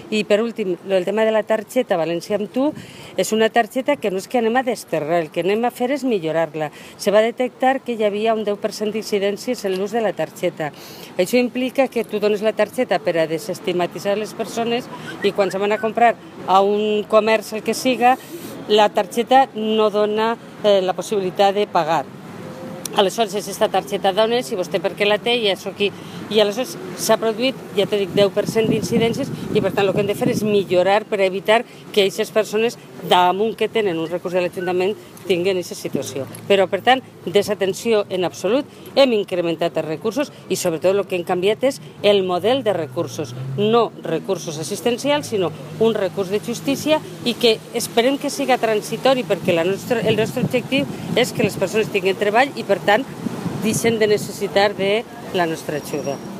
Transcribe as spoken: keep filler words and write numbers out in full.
I per últim, el tema de la targeta València amb tu és una targeta que no és que anem a desterrar, el que anem a fer és millorar-la. Se va detectar que hi havia un deu per cent d'incidències en l'ús de la targeta. Això implica que tu dones la targeta per a desestigmatitzar les persones i quan se van a comprar a un comerç, el que siga, la targeta no dona eh, la possibilitat de pagar. Aleshores, aquesta targeta dones, si vostè per què la té, i això aquí. I aleshores s'ha produït, ja t'he dit, deu per cent d'incidències i per tant el que hem de fer és millorar per evitar que aquestes persones damunt que tenen un recurs de l'Ajuntament tinguin aquesta situació. Però per tant, desatenció en absolut, hem incrementat els recursos i sobretot el que hem canviat és el model de recursos, no recursos assistencials, sinó un recurs de justícia i que esperem que siga transitori perquè la nostra, el nostre objectiu és que les persones tinguin treball i per tant deixen de necessitar de la nostra ajuda.